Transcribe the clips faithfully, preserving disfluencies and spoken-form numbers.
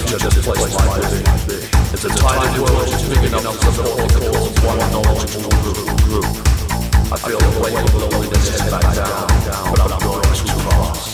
just place my big. It's a tiny world just big enough to support the cause of one knowledgeable group. I feel the weight of loneliness head back down, but I'm going too fast.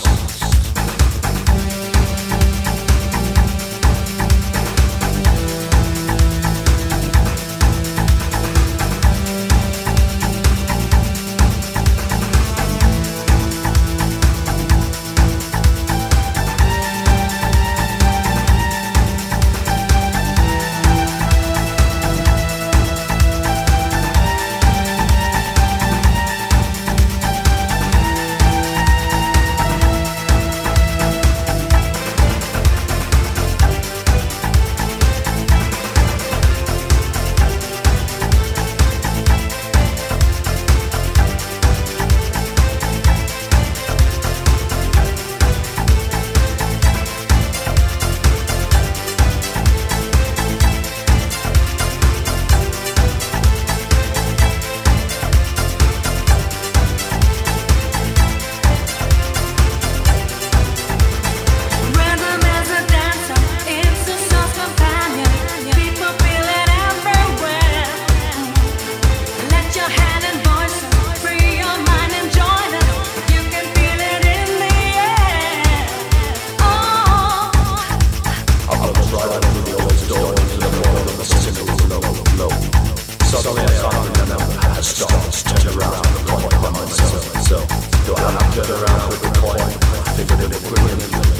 Suddenly I found another had stopped, turned around to the point by myself. So, do I have to turn around with the point? I figured it would bring